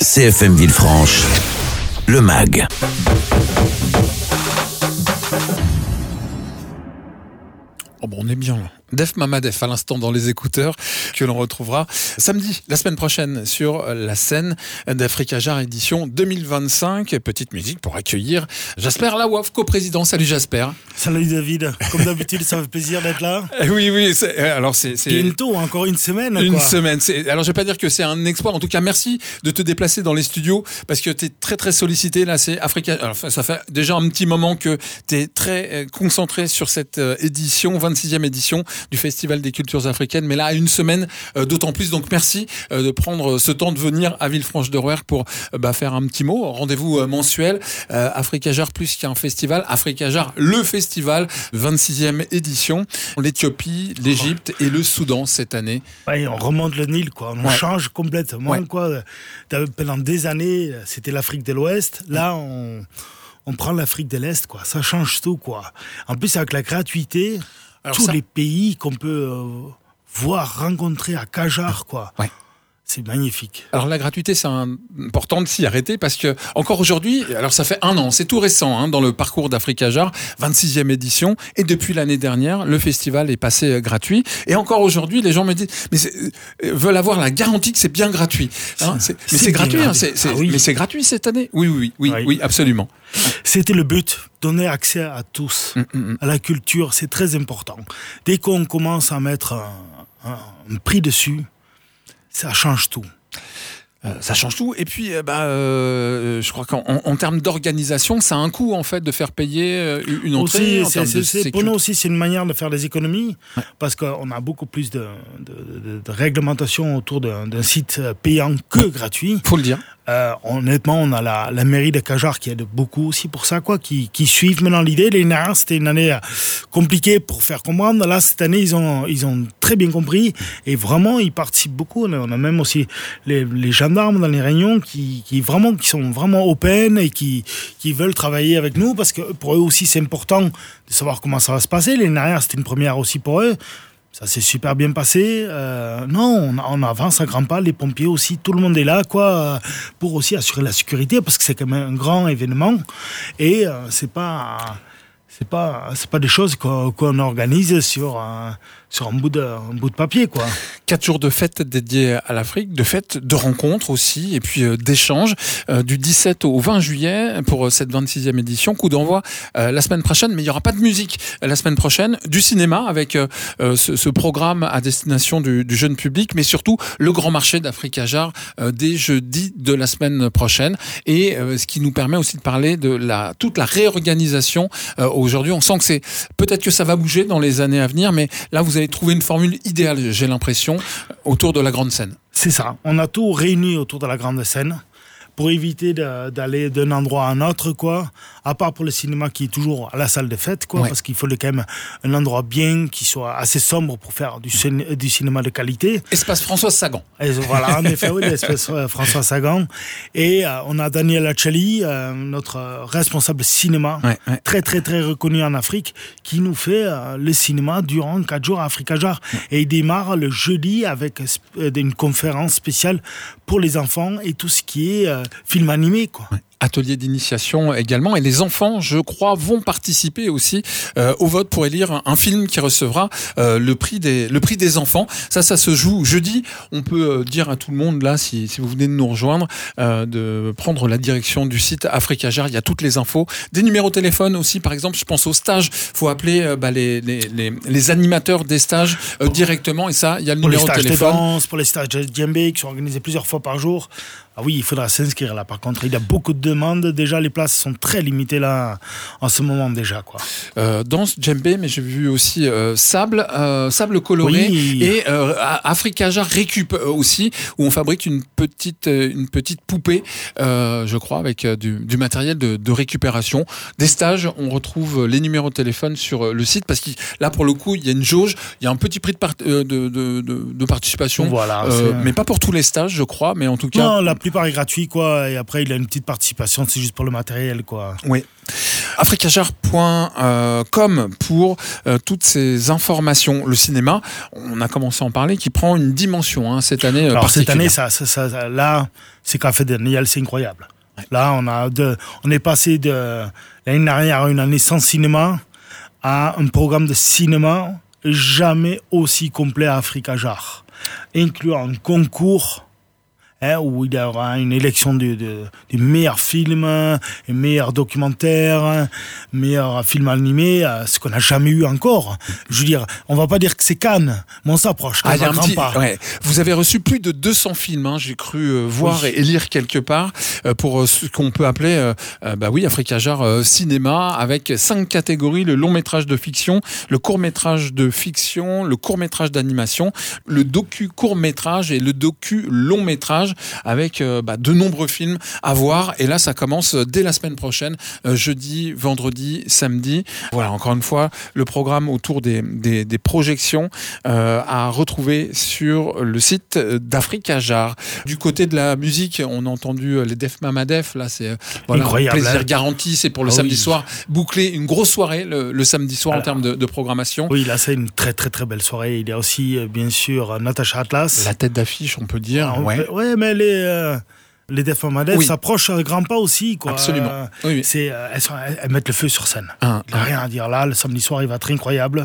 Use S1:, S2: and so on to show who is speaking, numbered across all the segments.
S1: CFM Villefranche, le MAG.
S2: Oh bon, on est bien là. Def Mama Def à l'instant dans les écouteurs que l'on retrouvera samedi, la semaine prochaine sur la scène d'Africa Jar édition 2025. Petite musique pour accueillir Jasper Lawaf, coprésident. Salut Jasper.
S3: Salut David. Comme d'habitude, ça fait plaisir d'être là.
S2: Oui. Alors c'est
S3: bientôt, encore une semaine.
S2: Une
S3: quoi.
S2: semaine. Alors je vais pas dire que c'est un exploit. En tout cas, merci de te déplacer dans les studios parce que tu es très très sollicité. Là, c'est Africa. Alors ça fait déjà un petit moment que tu es très concentré sur cette édition, 26e édition du Festival des cultures africaines, mais là à une semaine d'autant plus, donc merci de prendre ce temps de venir à Villefranche-de-Rouergue pour faire un petit mot. Rendez-vous mensuel, Africa Jar plus qu'un festival, Africa Jar le festival, 26e édition, l'Éthiopie, l'Égypte et le Soudan cette année.
S3: Ouais, on remonte le Nil, quoi. On change complètement, quoi. Pendant des années, c'était l'Afrique de l'Ouest, là on prend l'Afrique de l'Est, quoi. Ça change tout, quoi. En plus avec la gratuité, alors tous les pays qu'on peut voir, rencontrer à Cajar, quoi. Ouais. C'est magnifique.
S2: Alors la gratuité, c'est important de s'y arrêter parce que encore aujourd'hui, alors ça fait un an, c'est tout récent dans le parcours d'Africa Jar, 26e édition, et depuis l'année dernière, le festival est passé gratuit. Et encore aujourd'hui, les gens me disent, veulent avoir la garantie que c'est bien gratuit. C'est gratuit, mais c'est gratuit cette année. Oui, absolument.
S3: C'était le but, donner accès à tous, à la culture, c'est très important. Dès qu'on commence à mettre un prix dessus, ça change tout.
S2: Ça change tout. Et puis, je crois qu'en termes d'organisation, ça a un coût en fait de faire payer une entrée.
S3: Pour nous aussi, c'est une manière de faire des économies, parce qu'on a beaucoup plus de réglementation autour d'un site payant que gratuit.
S2: Faut le dire.
S3: Honnêtement, on a la mairie de Cajar qui aide beaucoup aussi pour ça, quoi, qui suivent maintenant l'idée. L'année dernière, c'était une année compliquée pour faire comprendre. Là, cette année, ils ont très bien compris et vraiment, ils participent beaucoup. On a même aussi les gendarmes dans les réunions qui sont vraiment open et qui veulent travailler avec nous parce que pour eux aussi, c'est important de savoir comment ça va se passer. L'année dernière, c'était une première aussi pour eux. Ça s'est super bien passé. On avance à grands pas. Les pompiers aussi, tout le monde est là, quoi, pour aussi assurer la sécurité, parce que c'est quand même un grand événement. Et c'est pas des choses qu'on organise sur un bout de papier, quoi.
S2: 4 jours de fête dédiés à l'Afrique, de fêtes, de rencontres aussi, et puis d'échanges du 17 au 20 juillet pour cette 26e édition. Coup d'envoi la semaine prochaine, mais il n'y aura pas de musique la semaine prochaine, du cinéma avec ce programme à destination du jeune public, mais surtout le grand marché d'Africa Jar dès jeudi de la semaine prochaine, et ce qui nous permet aussi de parler de toute la réorganisation. Aujourd'hui, on sent que peut-être que ça va bouger dans les années à venir, mais là vous avez trouvé une formule idéale, j'ai l'impression, autour de la grande scène.
S3: C'est ça, on a tout réuni autour de la grande scène pour éviter d'aller d'un endroit à un autre, quoi, à part pour le cinéma qui est toujours à la salle de fête, quoi, parce qu'il faut quand même un endroit bien, qui soit assez sombre pour faire du cinéma de qualité.
S2: Espace François Sagan.
S3: Et voilà, en effet, oui, l'espace François Sagan. Et on a Daniel Acheli, notre responsable cinéma, très très très reconnu en Afrique, qui nous fait le cinéma durant 4 jours à Africa Jar. Et il démarre le jeudi avec une conférence spéciale pour les enfants et tout ce qui est film animé, quoi.
S2: Atelier d'initiation également, et les enfants, je crois, vont participer aussi au vote pour élire un film qui recevra le prix des enfants. Ça se joue jeudi. On peut dire à tout le monde là, si vous venez de nous rejoindre, de prendre la direction du site Africa Jar. Il y a toutes les infos, des numéros de téléphone aussi. Par exemple, je pense aux stages. Faut appeler les animateurs des stages directement, et ça, il y a le numéro de téléphone.
S3: Pour les stages de danse, pour les stages de djembé qui sont organisés plusieurs fois par jour. Ah oui, il faudra s'inscrire là. Par contre, il y a beaucoup de demandes. Déjà, les places sont très limitées là en ce moment déjà, quoi.
S2: Danse, djembé, mais j'ai vu aussi sable coloré, et Africa Jar récup aussi, où on fabrique une petite poupée, je crois, avec du matériel de récupération. Des stages, on retrouve les numéros de téléphone sur le site, parce que là, pour le coup, il y a une jauge, il y a un petit prix de participation,
S3: voilà,
S2: mais pas pour tous les stages, je crois, mais en tout cas.
S3: Non, la plupart est gratuit, quoi, et après il a une petite participation, c'est juste pour le matériel, quoi.
S2: Oui. africajar.com pour toutes ces informations. Le cinéma, on a commencé à en parler, qui prend une dimension cette année.
S3: Alors cette année,
S2: particulière.
S3: là, c'est Café Daniel, c'est incroyable. Ouais. Là, on est passé de l'année dernière à une année sans cinéma à un programme de cinéma jamais aussi complet à Africajar, incluant un concours où il y aura une élection du meilleur film, meilleur documentaire, meilleur film animé, ce qu'on n'a jamais eu encore. Je veux dire, on va pas dire que c'est Cannes, mais on s'approche.
S2: Il y a un petit, ouais. Vous avez reçu plus de 200 films, j'ai cru voir et lire quelque part, pour ce qu'on peut appeler, Africajar cinéma, avec 5 catégories: le long métrage de fiction, le court métrage de fiction, le court métrage d'animation, le docu court métrage et le docu long métrage, avec de nombreux films à voir. Et là, ça commence dès la semaine prochaine, jeudi, vendredi, samedi. Voilà, encore une fois, le programme autour des projections à retrouver sur le site d'Africajar. Du côté de la musique, on a entendu les Def Mama Def. Là, c'est
S3: incroyable,
S2: plaisir garanti. C'est pour le samedi soir. Boucler une grosse soirée le samedi soir en termes de programmation.
S3: Oui, là, c'est une très, très, très belle soirée. Il y a aussi, bien sûr, Natacha Atlas.
S2: La tête d'affiche, on peut dire.
S3: Ouais, mais les Def Mama Def s'approchent à grands pas aussi, quoi.
S2: Absolument. Oui.
S3: Elles mettent le feu sur scène. Il n'y a rien à dire là. Le samedi soir, il va être incroyable.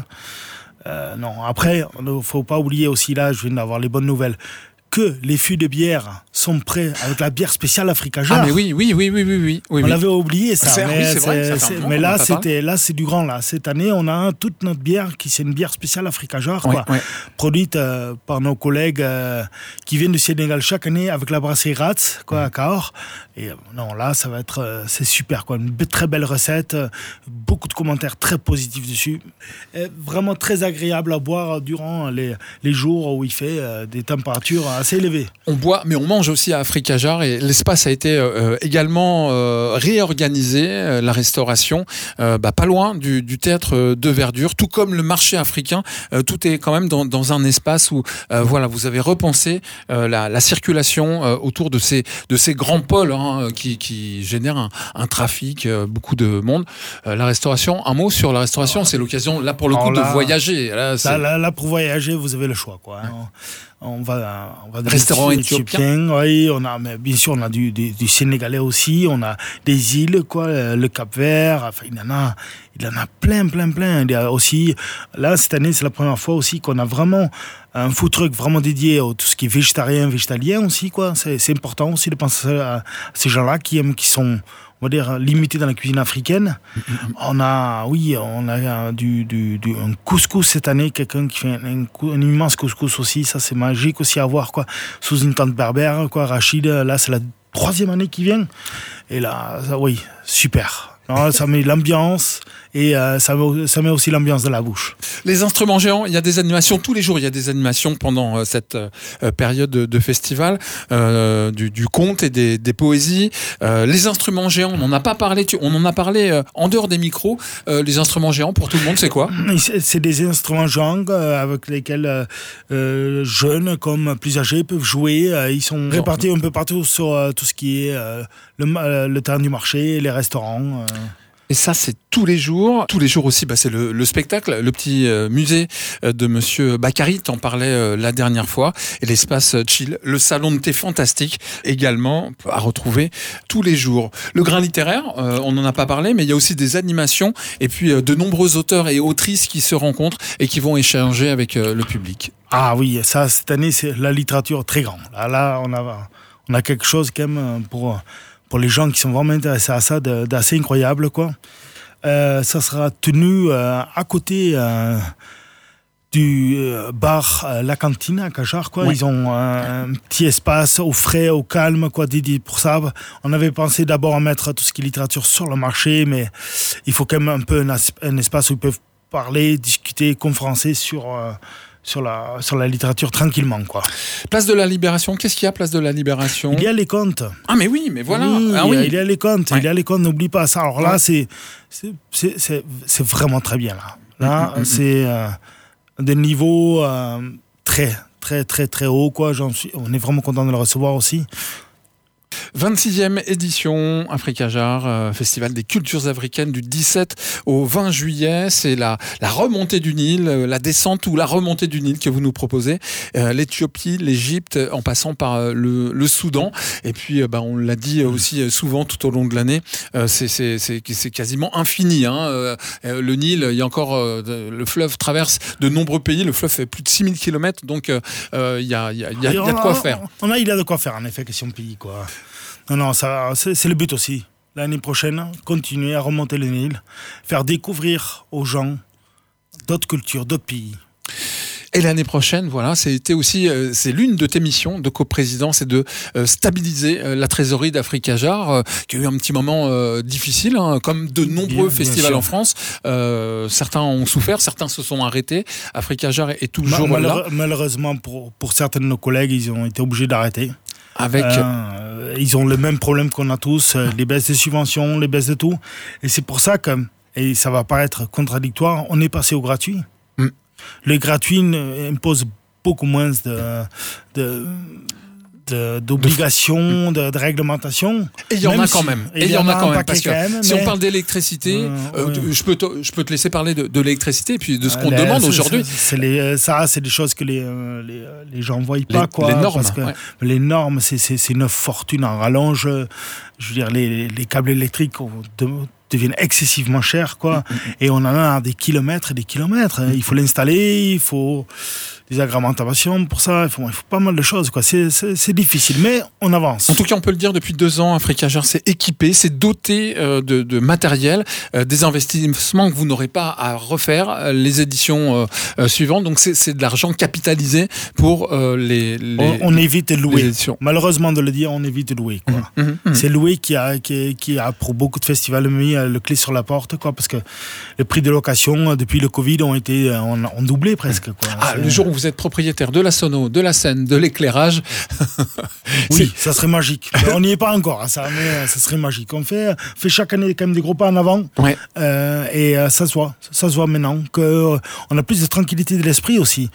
S3: Non, après, il ne faut pas oublier aussi, là, je viens d'avoir les bonnes nouvelles, que les fûts de bière sont prêts avec la bière spéciale Africajar.
S2: Ah mais oui.
S3: On l'avait oublié, ça.
S2: C'est vrai.
S3: Mais là, c'est du grand, là. Cette année, on a toute notre bière c'est une bière spéciale Africajar, quoi. Ouais. Produite par nos collègues qui viennent du Sénégal chaque année avec la brasserie Rats, quoi, à Cahors. Et non, là, ça va être, c'est super, quoi. Une très belle recette, beaucoup de commentaires très positifs dessus. Et vraiment très agréable à boire durant les jours où il fait des températures assez élevé.
S2: On boit, mais on mange aussi à Africajar, et l'espace a été également réorganisé, la restauration, pas loin du théâtre de Verdure, tout comme le marché africain. Tout est quand même dans un espace où vous avez repensé la circulation autour de ces grands pôles qui génèrent un trafic, beaucoup de monde. La restauration, un mot sur la restauration, c'est l'occasion là pour le coup de voyager.
S3: Là, pour voyager, vous avez le choix, quoi. On va
S2: restaurant éthiopien.
S3: Oui, mais bien sûr, on a du sénégalais aussi, on a des îles, quoi, le Cap-Vert, enfin, il y en a plein. Il y a aussi, là, cette année, c'est la première fois aussi qu'on a vraiment un food truck vraiment dédié à tout ce qui est végétalien aussi, quoi. C'est important aussi de penser à ces gens-là qui sont, on va dire, limité dans la cuisine africaine. On a un couscous cette année, quelqu'un qui fait un immense couscous aussi, ça c'est magique aussi à voir, quoi, sous une tente berbère, quoi. Rachid, là c'est la 3e année qui vient, et là, super. Non, ça met l'ambiance, et ça met aussi l'ambiance de la bouche.
S2: Les instruments géants, il y a des animations tous les jours. Il y a des animations pendant cette période de festival, du conte et des poésies. Les instruments géants, on n'en a pas parlé. On en a parlé en dehors des micros. Les instruments géants, pour tout le monde, c'est quoi ?
S3: C'est des instruments géants avec lesquels jeunes comme plus âgés peuvent jouer. Ils sont répartis un peu partout sur tout ce qui est le terrain du marché, les restaurants.
S2: Et ça, c'est tous les jours. Tous les jours aussi, c'est le spectacle, le petit musée de Monsieur Bakary, t'en parlais la dernière fois, et l'espace chill, le salon de thé fantastique, également à retrouver tous les jours. Le grain littéraire, on n'en a pas parlé, mais il y a aussi des animations, et puis de nombreux auteurs et autrices qui se rencontrent et qui vont échanger avec le public.
S3: Ah oui, ça, cette année, c'est la littérature très grande. Là, on a quelque chose quand même pour les gens qui sont vraiment intéressés à ça, d'assez incroyable, quoi. Ça sera tenu à côté du bar La Cantine à Cajar, quoi. Ouais. Ils ont un petit espace au frais, au calme, quoi, dédié pour ça. On avait pensé d'abord à mettre tout ce qui est littérature sur le marché, mais il faut quand même un peu un espace où ils peuvent parler, discuter, conférencer sur la littérature tranquillement, quoi.
S2: Place de la Libération, qu'est-ce qu'il y a, Place de la Libération ?
S3: Il y a les contes.
S2: Ah mais oui, mais voilà.
S3: Oui, il y a les contes, il y a les contes, n'oublie pas ça. Alors là, c'est vraiment très bien, là. Là, c'est des niveaux très, très, très, très hauts, quoi. On est vraiment content de le recevoir aussi.
S2: 26e édition Africa Jar, Festival des cultures africaines du 17 au 20 juillet. C'est la remontée du Nil, la descente ou la remontée du Nil que vous nous proposez. L'Éthiopie, l'Égypte, en passant par le Soudan. Et puis, on l'a dit aussi souvent tout au long de l'année, c'est quasiment infini. Le Nil, il y a encore le fleuve traverse de nombreux pays. Le fleuve fait plus de 6000 km, donc il y a de quoi faire.
S3: Il y a de quoi faire, en effet, question pays, quoi. Non, ça, c'est le but aussi. L'année prochaine, continuer à remonter le Nil, faire découvrir aux gens d'autres cultures, d'autres pays.
S2: Et l'année prochaine, voilà, c'était aussi, c'est l'une de tes missions de coprésident, c'est de stabiliser la trésorerie d'Africa Jar, qui a eu un petit moment difficile, comme de nombreux festivals en France. Certains ont souffert, certains se sont arrêtés. Africa Jar est toujours là.
S3: Malheureusement, pour certains de nos collègues, ils ont été obligés d'arrêter. Ils ont le même problème qu'on a tous, les baisses des subventions, les baisses de tout. Et c'est pour ça que, et ça va paraître contradictoire, on est passé au gratuit. Le gratuit impose beaucoup moins d'obligations, de réglementations.
S2: Et il y en a quand même. Parce que si on parle d'électricité, je peux te laisser parler de l'électricité et puis de ce qu'on demande aujourd'hui.
S3: C'est des choses que les gens ne voient pas, quoi.
S2: Les normes.
S3: Parce que les normes, c'est une fortune en rallonge. Je veux dire, les câbles électriques deviennent excessivement chers, quoi. Et on en a des kilomètres et des kilomètres. Il faut l'installer, il faut des agrémentations pour ça, il faut pas mal de choses, quoi. C'est difficile, mais on avance.
S2: En tout cas, on peut le dire, depuis 2 ans, Africa Jar s'est équipé, s'est doté de matériel, des investissements que vous n'aurez pas à refaire les éditions suivantes. Donc c'est de l'argent capitalisé pour
S3: on évite de louer. Malheureusement de le dire, on évite de louer, quoi. C'est louer qui a pour beaucoup de festivals mis le clé sur la porte, quoi, parce que les prix de location depuis le Covid ont doublé presque, quoi.
S2: Le jour où vous êtes propriétaire de la sono, de la scène, de l'éclairage.
S3: Oui, ça serait magique. On n'y est pas encore, ça, mais ça serait magique. On fait chaque année quand même des gros pas en avant.
S2: Ouais.
S3: Et ça se voit maintenant qu'on a plus de tranquillité de l'esprit aussi.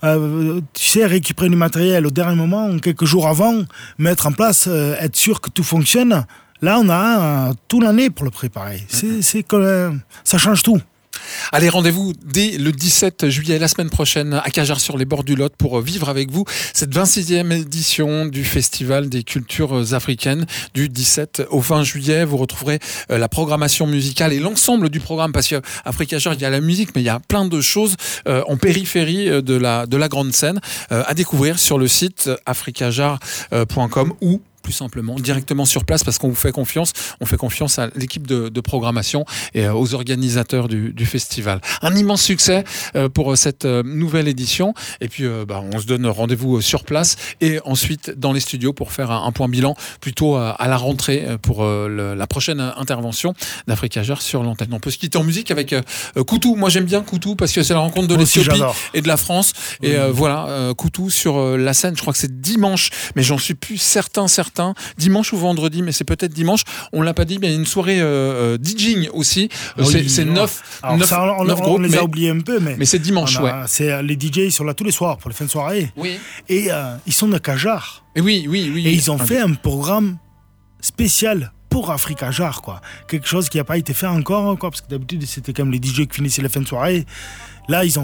S3: Tu sais, récupérer du matériel au dernier moment, quelques jours avant, mettre en place, être sûr que tout fonctionne. Là, on a toute l'année pour le préparer. C'est que ça change tout.
S2: Allez, rendez-vous dès le 17 juillet, la semaine prochaine, à Cajar sur les bords du Lot, pour vivre avec vous cette 26e édition du Festival des cultures africaines du 17 au 20 juillet. Vous retrouverez la programmation musicale et l'ensemble du programme, parce qu'à Africa Jar, il y a la musique, mais il y a plein de choses en périphérie de la grande scène à découvrir sur le site africajar.com ou plus simplement, directement sur place, parce qu'on vous fait confiance. On fait confiance à l'équipe de programmation et aux organisateurs du festival. Un immense succès pour cette nouvelle édition. Et puis, on se donne rendez-vous sur place et ensuite dans les studios pour faire un point bilan plutôt à la rentrée pour la prochaine intervention d'Africa Jar sur l'antenne. On peut se quitter en musique avec Koutou. Moi, j'aime bien Koutou parce que c'est la rencontre de l'Éthiopie et de la France. Et Koutou sur la scène. Je crois que c'est dimanche, mais j'en suis plus certain. Dimanche ou vendredi, mais c'est peut-être dimanche. On l'a pas dit, mais il y a une soirée DJing aussi. C'est 9 groupes.
S3: On les a oubliés un peu,
S2: mais c'est dimanche,
S3: C'est les DJ, ils sont là tous les soirs pour les fins de soirée.
S2: Oui.
S3: Et ils sont de Cajar.
S2: Et oui.
S3: Et ils ont fait un programme spécial pour Africa Jar, quoi. Quelque chose qui n'a pas été fait encore, quoi, parce que d'habitude c'était comme les DJ qui finissaient les fins de soirée. Là, ils ont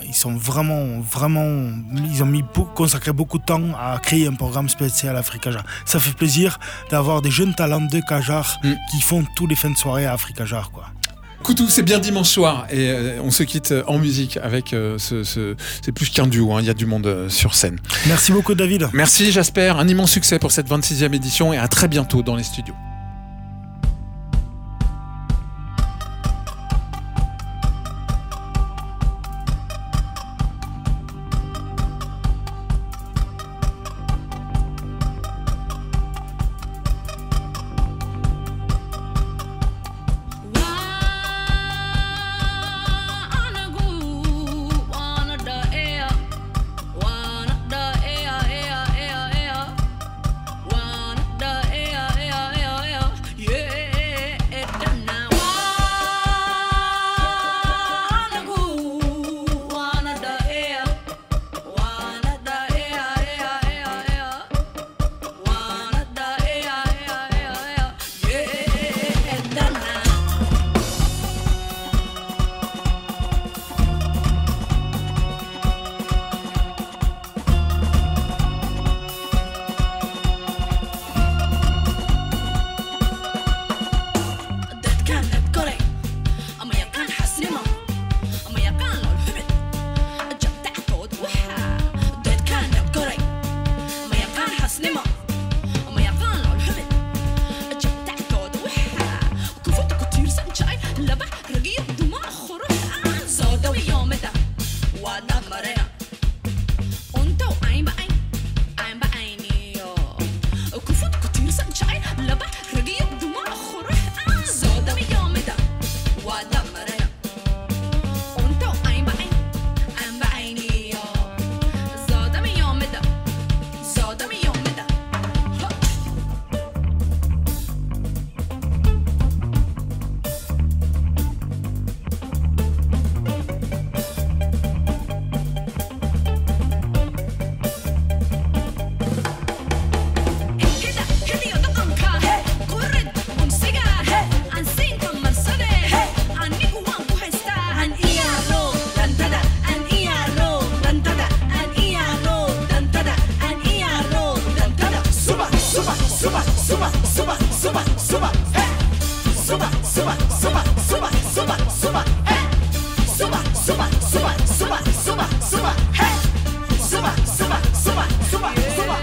S3: consacré beaucoup de temps à créer un programme spécial Africa Jar. Ça fait plaisir d'avoir des jeunes talents de Cajar qui font tous les fins de soirée à Africa Jar, quoi.
S2: Koutou, c'est bien dimanche soir et on se quitte en musique avec c'est plus qu'un duo, il y a du monde sur scène.
S3: Merci beaucoup, David.
S2: Merci, Jasper. Un immense succès pour cette 26e édition et à très bientôt dans les studios.
S4: suba, suba, suba, suba, hey. Suba, suba, suba, suba, suba, suba, hey. Suba, suba, suba, suba, suba, suba, hey. Suba, suba, suba, suba, suba.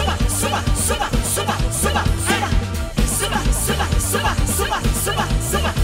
S4: Suba,